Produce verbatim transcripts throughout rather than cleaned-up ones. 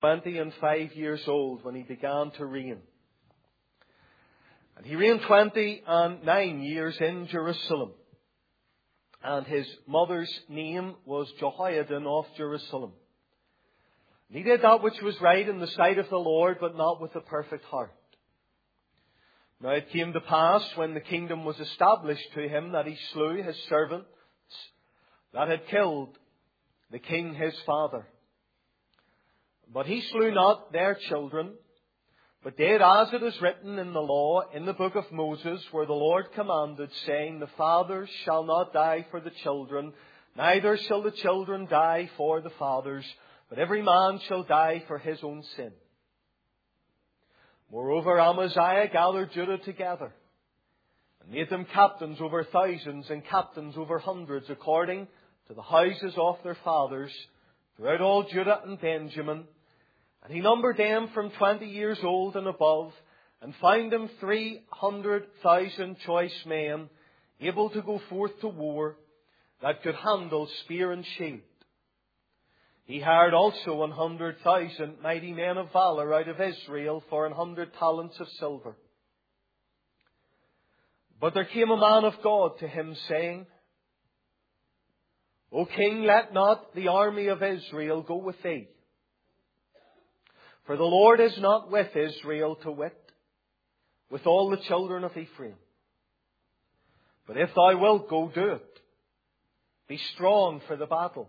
twenty and five years old when he began to reign. And he reigned twenty and nine years in Jerusalem. And his mother's name was Jehoiada of Jerusalem. And he did that which was right in the sight of the Lord, but not with a perfect heart. Now it came to pass, when the kingdom was established to him, that he slew his servants that had killed the king his father. But he slew not their children, but did as it is written in the law, in the book of Moses, where the Lord commanded, saying, the fathers shall not die for the children, neither shall the children die for the fathers, but every man shall die for his own sin. Moreover, Amaziah gathered Judah together, and made them captains over thousands and captains over hundreds, according to the houses of their fathers, throughout all Judah and Benjamin. And he numbered them from twenty years old and above, and found them three hundred thousand choice men, able to go forth to war, that could handle spear and shield. He hired also one hundred thousand mighty men of valor out of Israel for an hundred talents of silver. But there came a man of God to him, saying, O king, let not the army of Israel go with thee. For the Lord is not with Israel, to wit, with all the children of Ephraim. But if thou wilt go, do it. Be strong for the battle.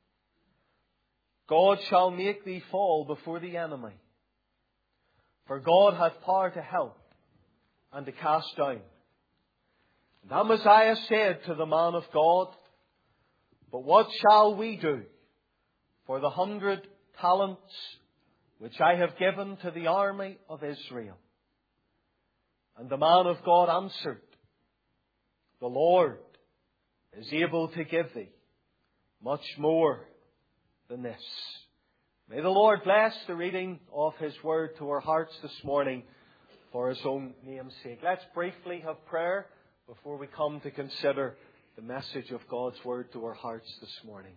God shall make thee fall before the enemy. For God hath power to help and to cast down. And Amaziah said to the man of God, But what shall we do for the hundred talents which I have given to the army of Israel? And the man of God answered, The Lord is able to give thee much more than this. May the Lord bless the reading of His Word to our hearts this morning for His own name's sake. Let's briefly have prayer before we come to consider the message of God's Word to our hearts this morning.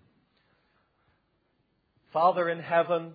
Father in heaven,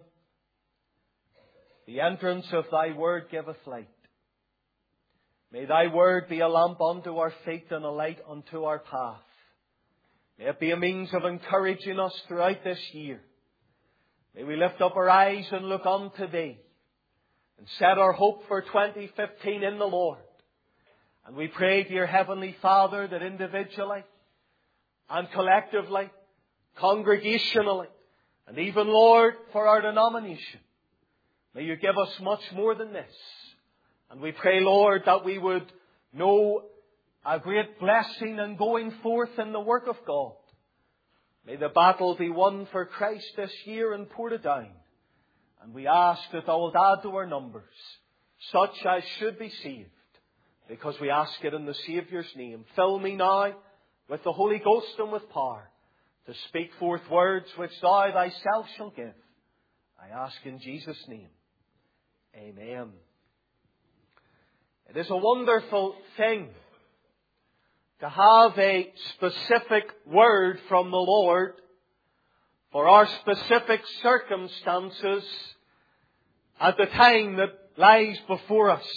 the entrance of Thy Word giveth light. May Thy Word be a lamp unto our feet and a light unto our path. May it be a means of encouraging us throughout this year. May we lift up our eyes and look unto Thee and set our hope for twenty fifteen in the Lord. And we pray, dear Heavenly Father, that individually and collectively, congregationally, and even, Lord, for our denomination, may You give us much more than this. And we pray, Lord, that we would know a great blessing in going forth in the work of God. May the battle be won for Christ this year in Portadown. And we ask that Thou wilt add to our numbers such as should be saved, because we ask it in the Saviour's name. Fill me now with the Holy Ghost and with power to speak forth words which Thou Thyself shalt give. I ask in Jesus' name. Amen. It is a wonderful thing to have a specific word from the Lord for our specific circumstances at the time that lies before us.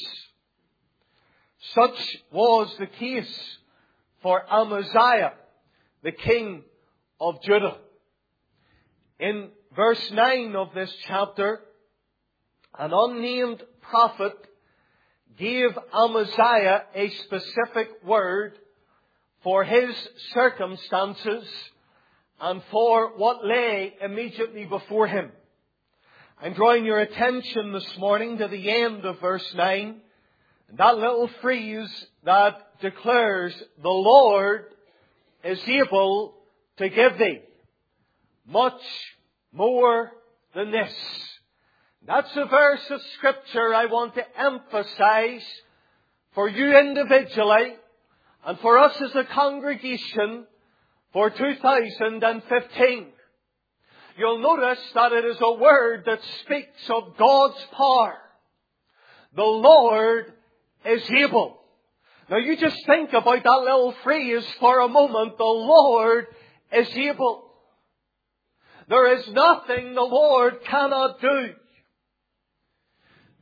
Such was the case for Amaziah, the king of Judah. In verse nine of this chapter, an unnamed prophet gave Amaziah a specific word for his circumstances and for what lay immediately before him. I'm drawing your attention this morning to the end of verse nine, and that little phrase that declares, the Lord is able to give thee much more than this. That's a verse of Scripture I want to emphasize for you individually and for us as a congregation for two thousand fifteen. You'll notice that it is a word that speaks of God's power. The Lord is able. Now you just think about that little phrase for a moment. The Lord is able. There is nothing the Lord cannot do.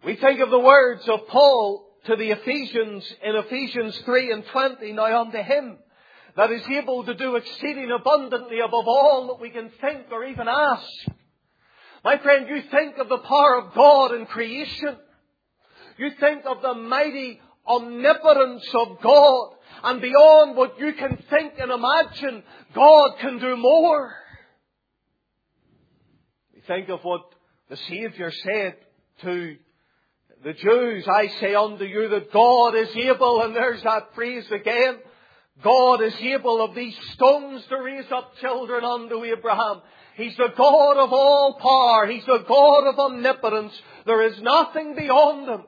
We think of the words of Paul to the Ephesians in Ephesians three and twenty. Now unto Him that is able to do exceeding abundantly above all that we can think or even ask. My friend, you think of the power of God in creation. You think of the mighty omnipotence of God. And beyond what you can think and imagine, God can do more. We think of what the Saviour said to the Jews. I say unto you that God is able, and there's that phrase again. God is able of these stones to raise up children unto Abraham. He's the God of all power. He's the God of omnipotence. There is nothing beyond Him.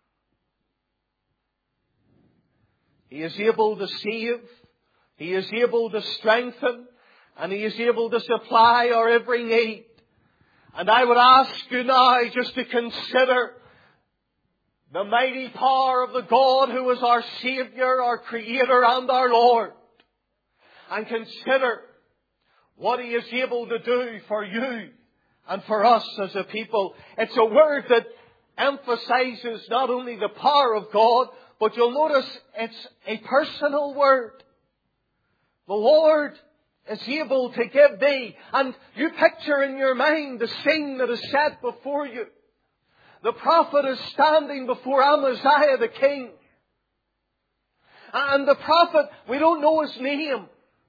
He is able to save. He is able to strengthen. And He is able to supply our every need. And I would ask you now just to consider the mighty power of the God who is our Saviour, our Creator and our Lord. And consider what He is able to do for you and for us as a people. It's a word that emphasizes not only the power of God, but you'll notice it's a personal word. The Lord is able to give thee. And you picture in your mind the scene that is set before you. The prophet is standing before Amaziah the king. And the prophet, we don't know his name.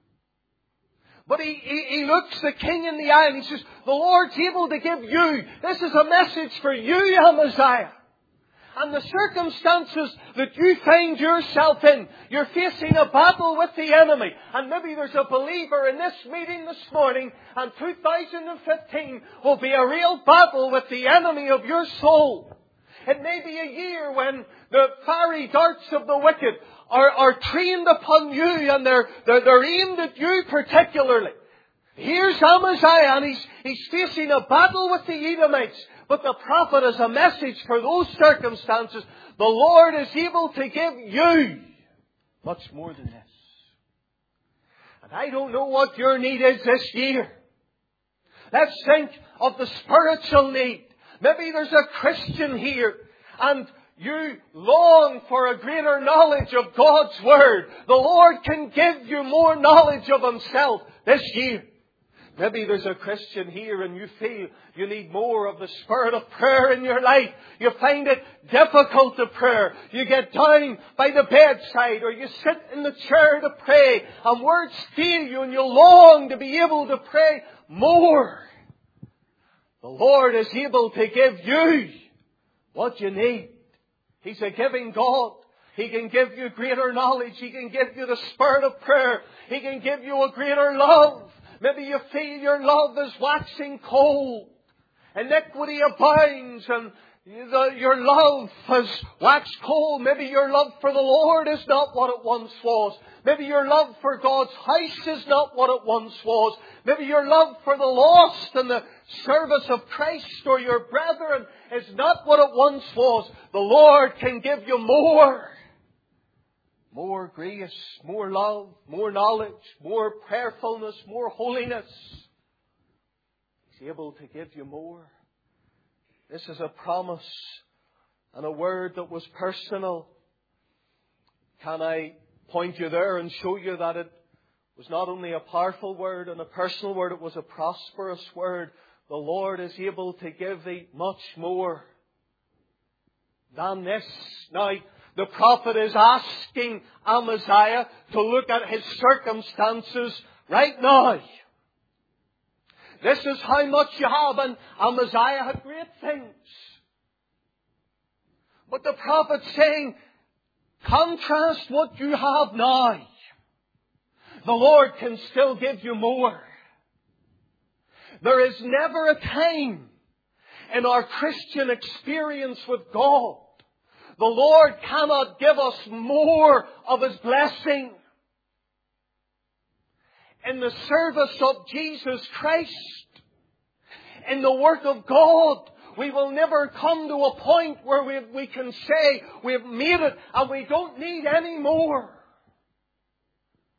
But he, he, he looks the king in the eye and he says, the Lord's able to give you. This is a message for you, Amaziah. And the circumstances that you find yourself in, you're facing a battle with the enemy. And maybe there's a believer in this meeting this morning, and two thousand fifteen will be a real battle with the enemy of your soul. It may be a year when the fiery darts of the wicked are, are trained upon you, and they're, they're, they're aimed at you particularly. Here's Amaziah, and he's, he's facing a battle with the Edomites. But the prophet has a message for those circumstances. The Lord is able to give you much more than this. And I don't know what your need is this year. Let's think of the spiritual need. Maybe there's a Christian here and you long for a greater knowledge of God's Word. The Lord can give you more knowledge of Himself this year. Maybe there's a Christian here and you feel you need more of the spirit of prayer in your life. You find it difficult to pray. You get down by the bedside or you sit in the chair to pray and words fail you and you long to be able to pray more. The Lord is able to give you what you need. He's a giving God. He can give you greater knowledge. He can give you the spirit of prayer. He can give you a greater love. Maybe you feel your love is waxing cold. Iniquity abounds and the, your love has waxed cold. Maybe your love for the Lord is not what it once was. Maybe your love for God's house is not what it once was. Maybe your love for the lost and the service of Christ or your brethren is not what it once was. The Lord can give you more. More grace, more love, more knowledge, more prayerfulness, more holiness. He's able to give you more. This is a promise and a word that was personal. Can I point you there and show you that it was not only a powerful word and a personal word, it was a prosperous word. The Lord is able to give thee much more than this. Now, the prophet is asking Amaziah to look at his circumstances right now. This is how much you have, and Amaziah had great things. But the prophet's saying, contrast what you have now. The Lord can still give you more. There is never a time in our Christian experience with God the Lord cannot give us more of His blessing. In the service of Jesus Christ, in the work of God, we will never come to a point where we, we can say we've made it and we don't need any more.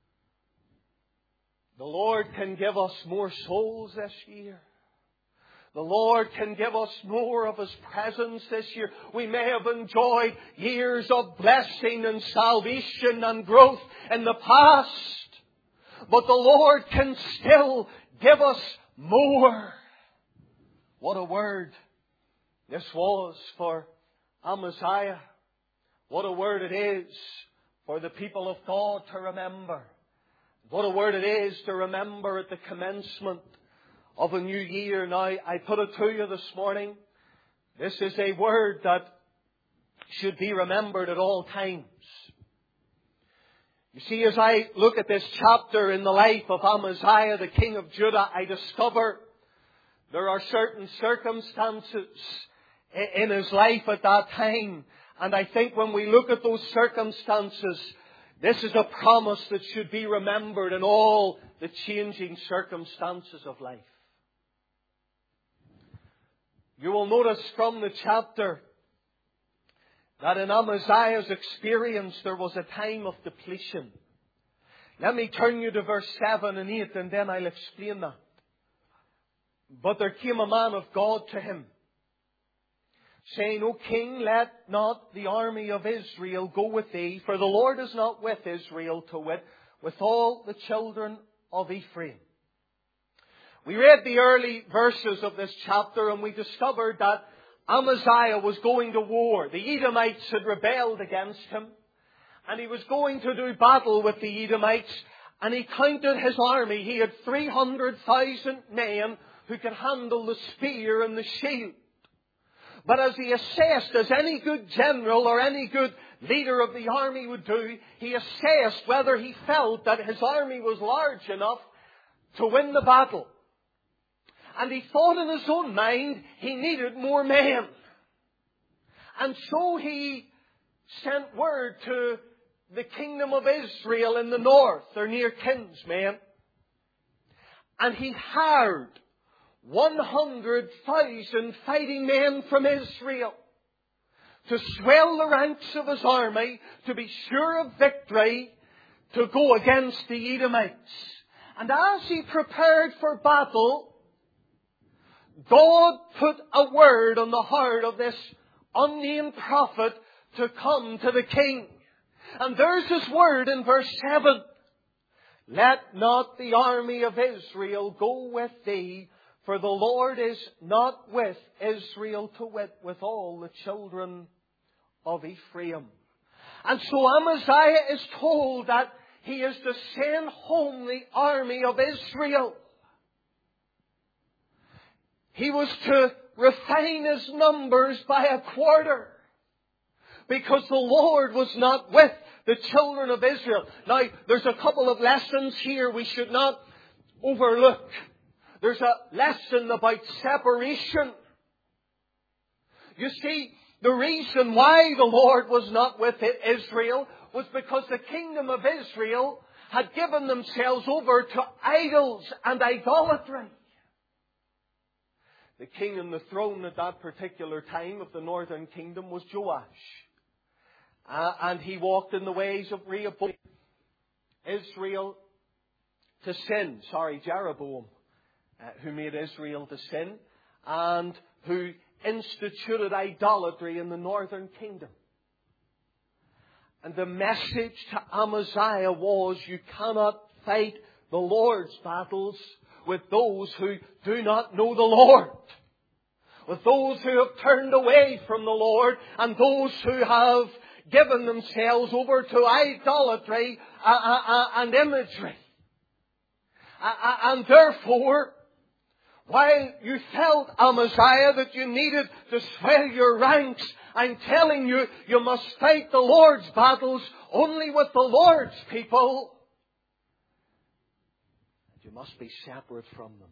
The Lord can give us more souls this year. The Lord can give us more of His presence this year. We may have enjoyed years of blessing and salvation and growth in the past, but the Lord can still give us more. What a word this was for Amaziah. What a word it is for the people of God to remember. What a word it is to remember at the commencement of a new year. Now, I put it to you this morning, this is a word that should be remembered at all times. You see, as I look at this chapter in the life of Amaziah, the king of Judah, I discover there are certain circumstances in his life at that time. And I think when we look at those circumstances, this is a promise that should be remembered in all the changing circumstances of life. You will notice from the chapter that in Amaziah's experience there was a time of depletion. Let me turn you to verse seven and eight and then I'll explain that. But there came a man of God to him, saying, O king, let not the army of Israel go with thee, for the Lord is not with Israel, to wit, with all the children of Ephraim. We read the early verses of this chapter and we discovered that Amaziah was going to war. The Edomites had rebelled against him and he was going to do battle with the Edomites, and he counted his army. He had three hundred thousand men who could handle the spear and the shield. But as he assessed, as any good general or any good leader of the army would do, he assessed whether he felt that his army was large enough to win the battle. And he thought in his own mind he needed more men. And so he sent word to the kingdom of Israel in the north, their near kinsmen. And he hired one hundred thousand fighting men from Israel to swell the ranks of his army, to be sure of victory, to go against the Edomites. And as he prepared for battle, God put a word on the heart of this unnamed prophet to come to the king. And there's his word in verse seven. Let not the army of Israel go with thee, for the Lord is not with Israel, to wit, with all the children of Ephraim. And so Amaziah is told that he is to send home the army of Israel. He was to refine his numbers by a quarter, because the Lord was not with the children of Israel. Now, there's a couple of lessons here we should not overlook. There's a lesson about separation. You see, the reason why the Lord was not with Israel was because the kingdom of Israel had given themselves over to idols and idolatry. The king on the throne at that particular time of the northern kingdom was Joash. Uh, and he walked in the ways of Rehoboam, Israel to sin. Sorry, Jeroboam, uh, who made Israel to sin and who instituted idolatry in the northern kingdom. And the message to Amaziah was, you cannot fight the Lord's battles with those who do not know the Lord, with those who have turned away from the Lord, and those who have given themselves over to idolatry and imagery. And therefore, while you felt, Amaziah, that you needed to swell your ranks, I'm telling you, you must fight the Lord's battles only with the Lord's people. You must be separate from them.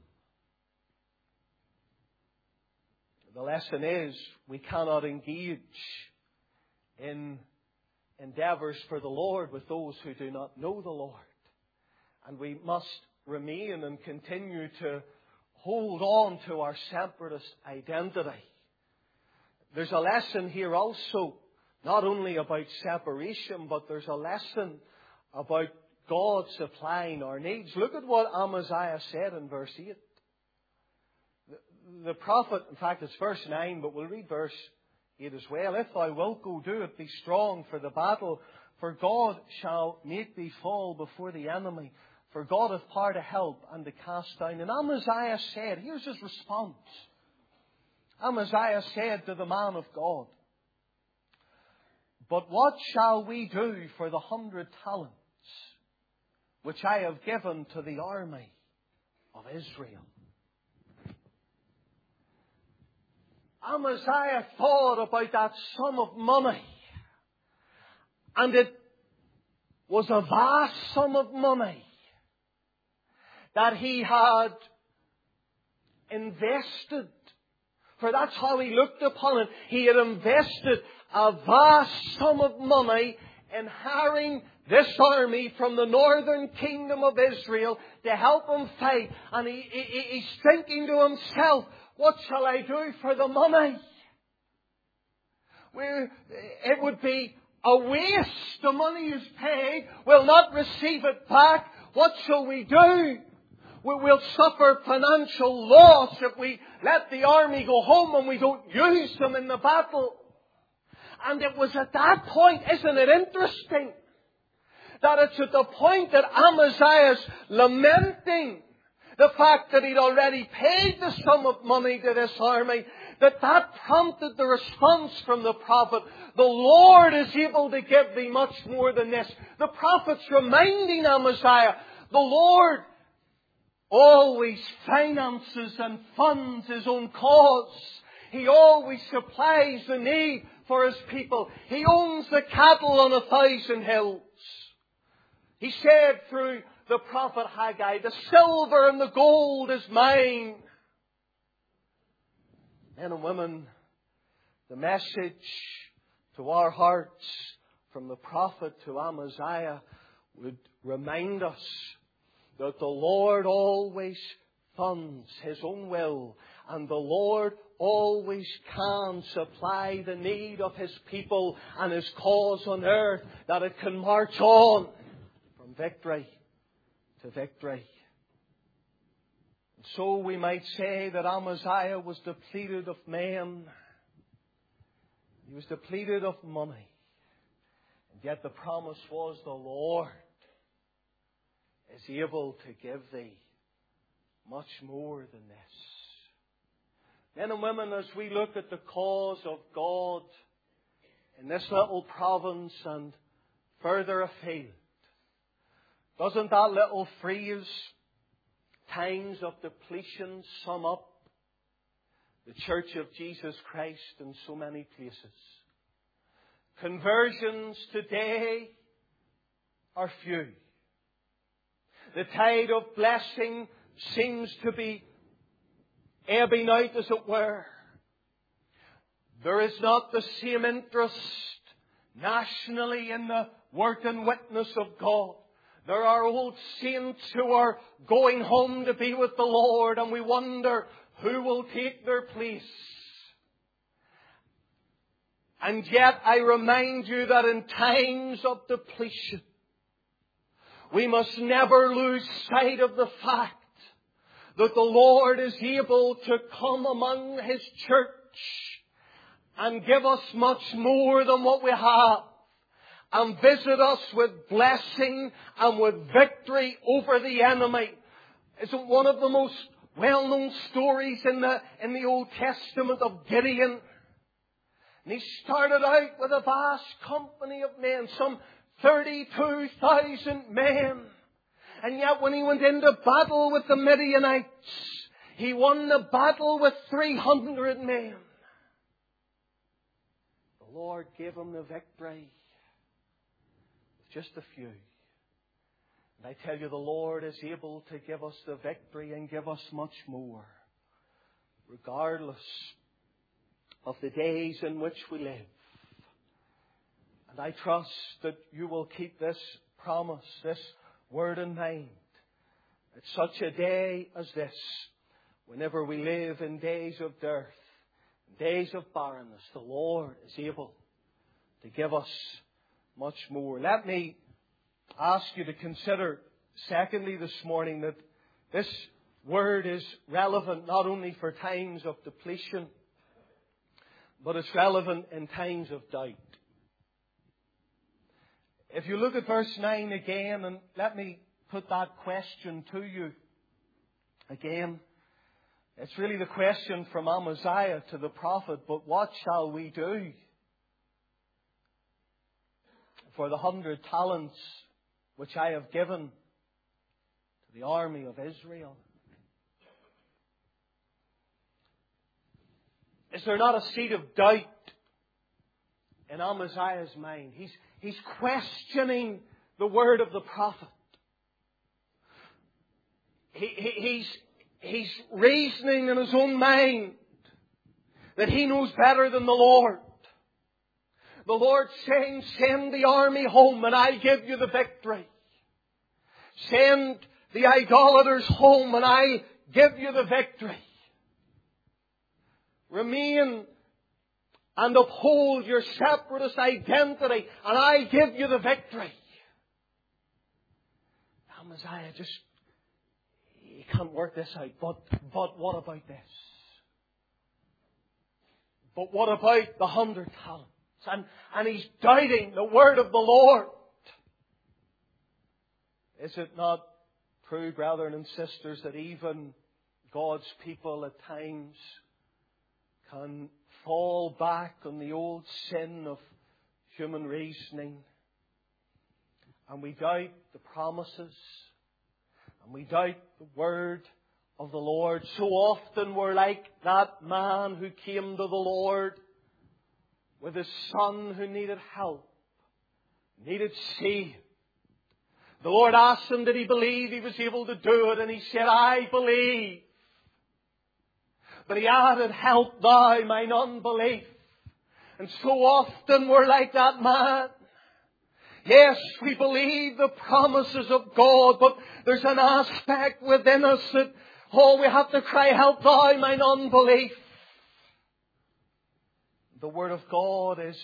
The lesson is, we cannot engage in endeavours for the Lord with those who do not know the Lord. And we must remain and continue to hold on to our separatist identity. There's a lesson here also, not only about separation, but there's a lesson about God supplying our needs. Look at what Amaziah said in verse eight. the prophet, in fact it's verse nine, but we'll read verse eight as well. If thou wilt go do it, be strong for the battle, for God shall make thee fall before the enemy. For God hath power to help and to cast down. And Amaziah said, here's his response. Amaziah said to the man of God, but what shall we do for the hundred talents which I have given to the army of Israel? Amaziah thought about that sum of money. And it was a vast sum of money that he had invested. For that's how he looked upon it. He had invested a vast sum of money in hiring this army from the northern kingdom of Israel to help him fight. And he, he, he's thinking to himself, what shall I do for the money? Well, it would be a waste. The money is paid. We'll not receive it back. What shall we do? We will suffer financial loss if we let the army go home and we don't use them in the battle. And it was at that point, isn't it interesting, that it's at the point that Amaziah is lamenting the fact that he'd already paid the sum of money to this army, that that prompted the response from the prophet, the Lord is able to give thee much more than this. The prophet's reminding Amaziah, the Lord always finances and funds His own cause. He always supplies the need for His people. He owns the cattle on a thousand hills. He said through the prophet Haggai, the silver and the gold is mine. Men and women, the message to our hearts from the prophet to Amaziah would remind us that the Lord always funds His own will, and the Lord always can supply the need of His people and His cause on earth, that it can march on from victory to victory. And so we might say that Amaziah was depleted of men. He was depleted of money. And yet the promise was, the Lord is able to give thee much more than this. Men and women, as we look at the cause of God in this little province and further afield, doesn't that little phrase, times of depletion, sum up the Church of Jesus Christ in so many places? Conversions today are few. The tide of blessing seems to be ebbing out, as it were. There is not the same interest nationally in the work and witness of God. There are old saints who are going home to be with the Lord, and we wonder who will take their place. And yet I remind you that in times of depletion, we must never lose sight of the fact that the Lord is able to come among His church and give us much more than what we have, and visit us with blessing and with victory over the enemy. Isn't one of the most well-known stories in the, in the Old Testament of Gideon? And he started out with a vast company of men, some thirty-two thousand men. And yet when he went into battle with the Midianites, he won the battle with three hundred men. The Lord gave him the victory with just a few. And I tell you, the Lord is able to give us the victory and give us much more, regardless of the days in which we live. And I trust that you will keep this promise, this word in mind. At such a day as this, whenever we live in days of dearth, days of barrenness, the Lord is able to give us much more. Let me ask you to consider, secondly, this morning, that this word is relevant not only for times of depletion, but it's relevant in times of doubt. If you look at verse nine again, and let me put that question to you again. It's really the question from Amaziah to the prophet, but what shall we do for the hundred talents which I have given to the army of Israel? Is there not a seed of doubt in Amaziah's mind? He's, he's questioning the word of the prophet. He, he, he's, he's reasoning in his own mind that he knows better than the Lord. The Lord saying, send the army home and I give you the victory. Send the idolaters home and I give you the victory. Remain and uphold your separatist identity and I give you the victory. Amaziah just, he can't work this out. But, but what about this? But what about the hundred talents? And, and he's doubting the word of the Lord. Is it not true, brethren and sisters, that even God's people at times can fall back on the old sin of human reasoning? And we doubt the promises. And we doubt the word of the Lord. So often we're like that man who came to the Lord with his son who needed help, needed saved. The Lord asked him, did he believe he was able to do it? And he said, I believe. But he added, help thou mine unbelief. And so often we're like that man. Yes, we believe the promises of God, but there's an aspect within us that, oh, we have to cry, help thou mine unbelief. The Word of God is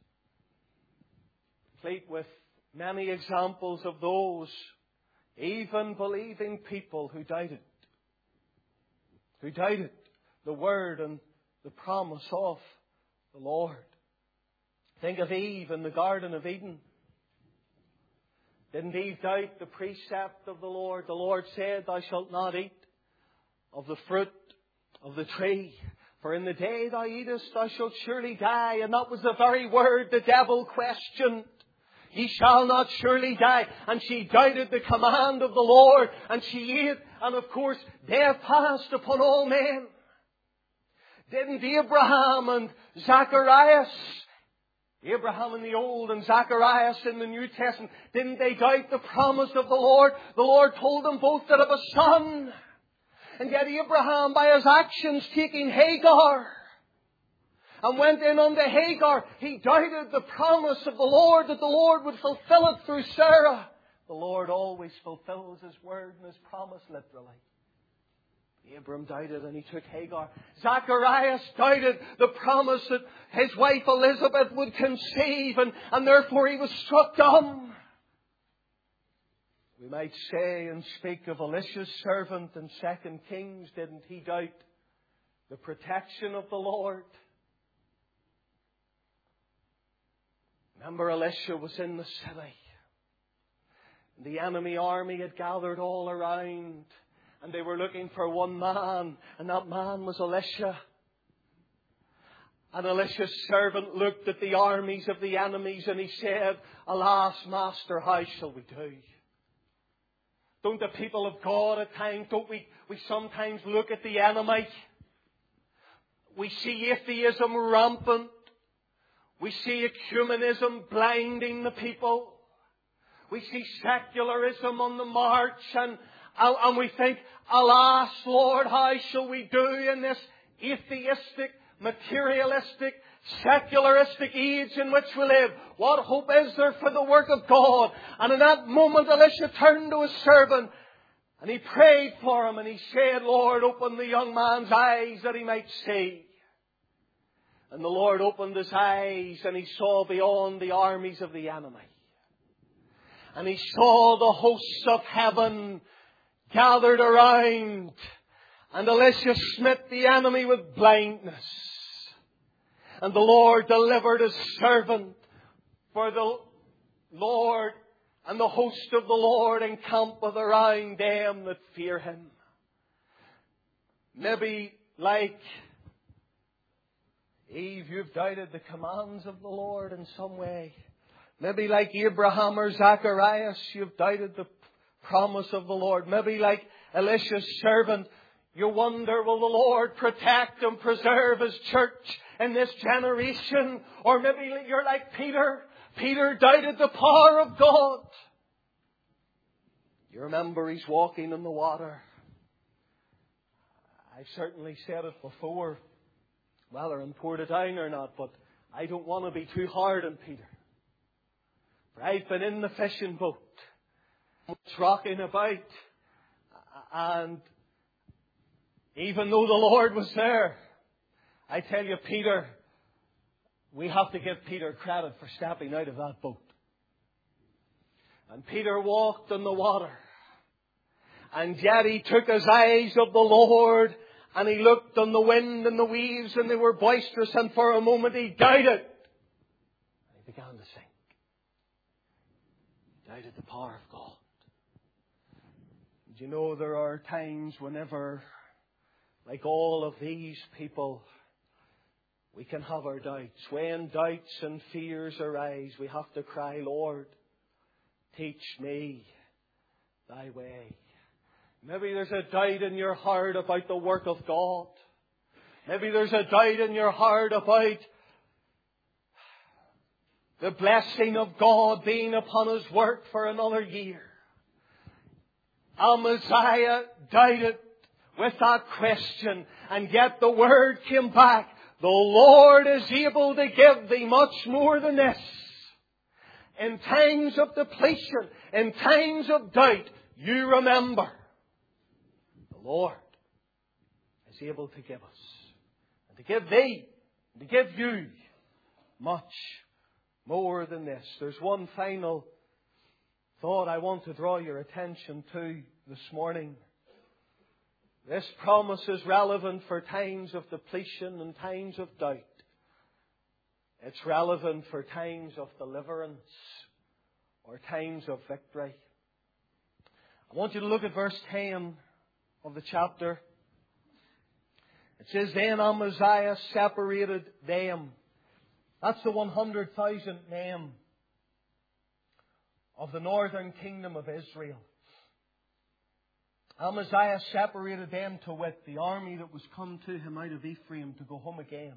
complete with many examples of those, even believing people who doubted. Who doubted the Word and the promise of the Lord. Think of Eve in the Garden of Eden. Didn't Eve doubt the precept of the Lord? The Lord said, thou shalt not eat of the fruit of the tree. For in the day thou eatest, thou shalt surely die. And that was the very word the devil questioned. Ye shall not surely die. And she doubted the command of the Lord. And she ate. And of course, death passed upon all men. Didn't Abraham and Zacharias, Abraham in the Old and Zacharias in the New Testament, didn't they doubt the promise of the Lord? The Lord told them both that of a son. And yet Abraham, by his actions, taking Hagar and went in unto Hagar, he doubted the promise of the Lord, that the Lord would fulfill it through Sarah. The Lord always fulfills His word and His promise literally. Abram doubted and he took Hagar. Zacharias doubted the promise that his wife Elizabeth would conceive, and, and therefore he was struck dumb. We might say and speak of Elisha's servant in Second Kings. Didn't he doubt the protection of the Lord? Remember, Elisha was in the city. The enemy army had gathered all around, and they were looking for one man, and that man was Elisha. And Elisha's servant looked at the armies of the enemies and he said, alas, master, how shall we do? Don't the people of God at times, don't we, we sometimes look at the enemy? We see atheism rampant. We see ecumenism blinding the people. We see secularism on the march, and, and, and we think, alas, Lord, how shall we do in this atheistic, materialistic, secularistic age in which we live? What hope is there for the work of God? And in that moment, Elisha turned to his servant and he prayed for him and he said, Lord, open the young man's eyes that he might see. And the Lord opened his eyes and he saw beyond the armies of the enemy. And he saw the hosts of heaven gathered around, and Elisha smote the enemy with blindness. And the Lord delivered His servant, for the Lord and the host of the Lord encampeth around them that fear Him. Maybe like Eve, you've doubted the commands of the Lord in some way. Maybe like Abraham or Zacharias, you've doubted the promise of the Lord. Maybe like Elisha's servant, you wonder, will the Lord protect and preserve His church in this generation? Or maybe you're like Peter. Peter doubted the power of God. You remember he's walking in the water. I've certainly said it before, whether in Portadown or not, but I don't want to be too hard on Peter. For I've been in the fishing boat, it's rocking about, and even though the Lord was there, I tell you, Peter, we have to give Peter credit for stepping out of that boat. And Peter walked on the water. And yet he took his eyes of the Lord and he looked on the wind and the waves and they were boisterous, and for a moment he doubted. And he began to sink. He doubted the power of God. And you know, there are times whenever, like all of these people, we can have our doubts. When doubts and fears arise, we have to cry, Lord, teach me Thy way. Maybe there's a doubt in your heart about the work of God. Maybe there's a doubt in your heart about the blessing of God being upon His work for another year. Amaziah doubted with that question, and yet the word came back. The Lord is able to give thee much more than this. In times of depletion, in times of doubt, you remember the Lord is able to give us, and to give thee, and to give you much more than this. There's one final thought I want to draw your attention to this morning. This promise is relevant for times of depletion and times of doubt. It's relevant for times of deliverance or times of victory. I want you to look at verse ten of the chapter. It says, Then Amaziah separated them. That's the one hundred thousand men of the northern kingdom of Israel. Amaziah separated them to wit, the army that was come to him out of Ephraim to go home again.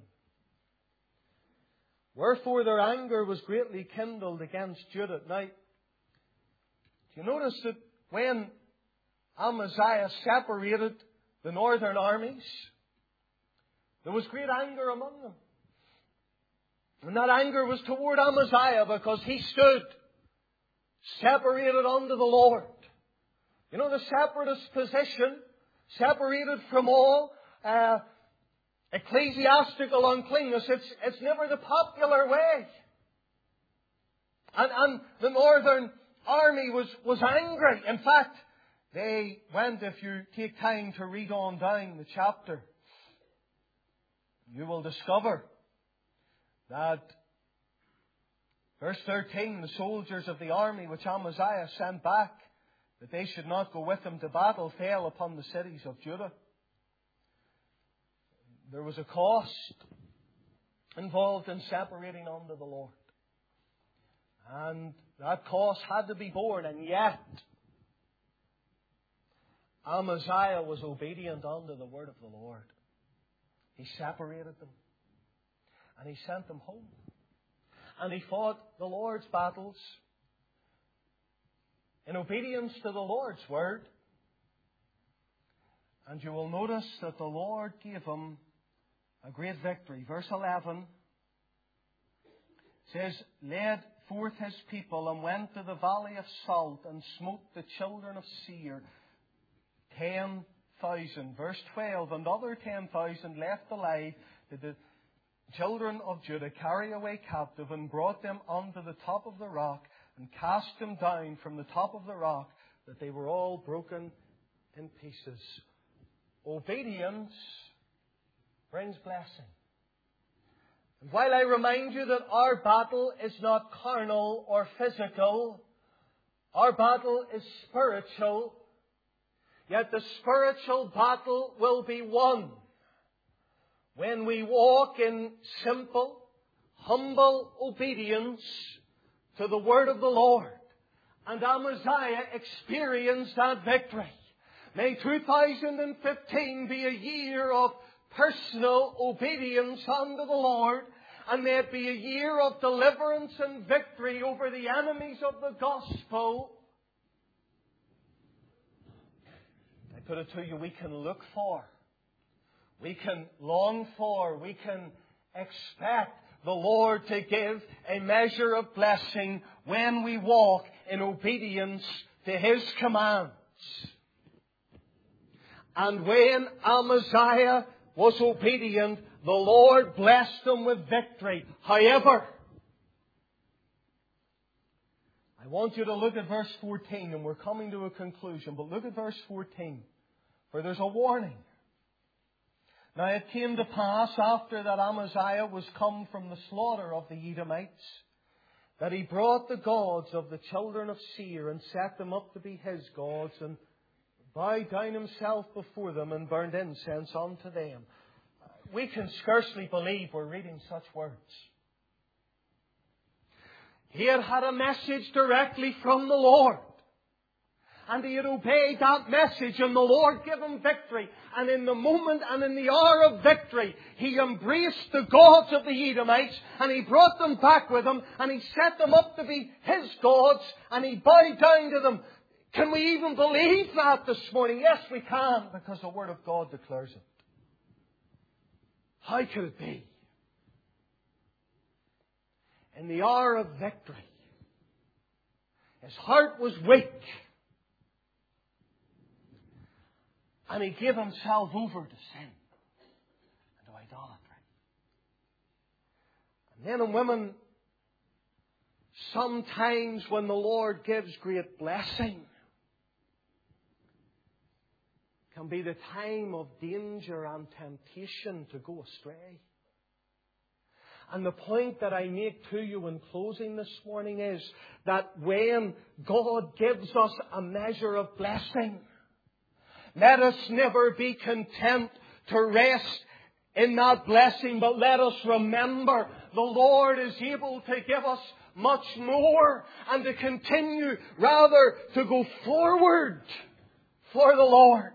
Wherefore their anger was greatly kindled against Judah. Now, do you notice that when Amaziah separated the northern armies, there was great anger among them. And that anger was toward Amaziah because he stood separated unto the Lord. You know, the separatist position, separated from all uh, ecclesiastical uncleanness, it's, it's never the popular way. And, and the northern army was, was angry. In fact, they went, if you take time to read on down the chapter, you will discover that verse thirteen, the soldiers of the army which Amaziah sent back, that they should not go with him to battle, fell upon the cities of Judah. There was a cost involved in separating unto the Lord. And that cost had to be borne, and yet Amaziah was obedient unto the word of the Lord. He separated them. And he sent them home. And he fought the Lord's battles in obedience to the Lord's word. And you will notice that the Lord gave him a great victory. Verse eleven says, led forth his people and went to the valley of Salt and smote the children of Seir, ten thousand. Verse twelve, and other ten thousand left alive did the children of Judah carry away captive, and brought them unto the top of the rock, and cast them down from the top of the rock, that they were all broken in pieces. Obedience brings blessing. And while I remind you that our battle is not carnal or physical, our battle is spiritual, yet the spiritual battle will be won when we walk in simple, humble obedience to the word of the Lord. And Amaziah experienced that victory. May two thousand fifteen be a year of personal obedience unto the Lord, and may it be a year of deliverance and victory over the enemies of the gospel. I put it to you, we can look for, we can long for, we can expect the Lord to give a measure of blessing when we walk in obedience to His commands. And when Amaziah was obedient, the Lord blessed him with victory. However, I want you to look at verse fourteen, and we're coming to a conclusion, but look at verse fourteen, for there's a warning. Now it came to pass, after that Amaziah was come from the slaughter of the Edomites, that he brought the gods of the children of Seir and set them up to be his gods, and bowed down himself before them and burned incense unto them. We can scarcely believe we're reading such words. He had had a message directly from the Lord, and he had obeyed that message, and the Lord gave him victory. And in the moment and in the hour of victory, he embraced the gods of the Edomites, and he brought them back with him, and he set them up to be his gods, and he bowed down to them. Can we even believe that this morning? Yes, we can, because the Word of God declares it. How could it be? In the hour of victory, his heart was weak, and he gave himself over to sin and to idolatry. And men and women, sometimes when the Lord gives great blessing, can be the time of danger and temptation to go astray. And the point that I make to you in closing this morning is that when God gives us a measure of blessing, let us never be content to rest in that blessing, but let us remember the Lord is able to give us much more, and to continue rather to go forward for the Lord.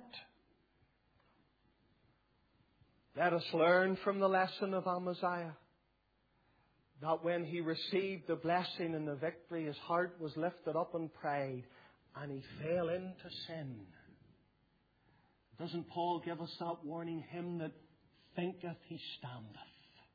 Let us learn from the lesson of Amaziah that when he received the blessing and the victory, his heart was lifted up in pride and he fell into sin. Doesn't Paul give us that warning? Him that thinketh he standeth.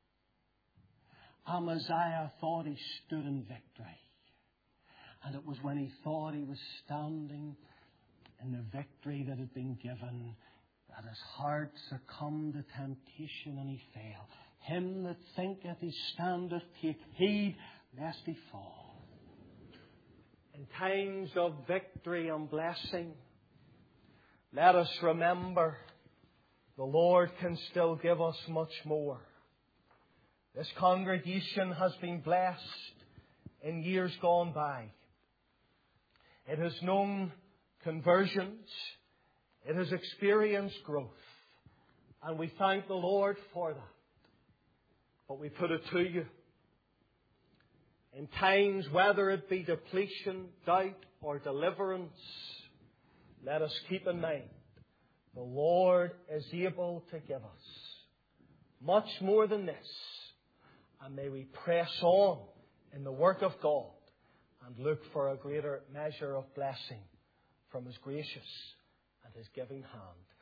Amaziah thought he stood in victory. And it was when he thought he was standing in the victory that had been given that his heart succumbed to temptation and he fell. Him that thinketh he standeth, take heed lest he fall. In times of victory and blessing, let us remember the Lord can still give us much more. This congregation has been blessed in years gone by. It has known conversions. It has experienced growth. And we thank the Lord for that. But we put it to you, in times whether it be depletion, doubt or deliverance, let us keep in mind the Lord is able to give us much more than this. And may we press on in the work of God and look for a greater measure of blessing from His gracious and His giving hand.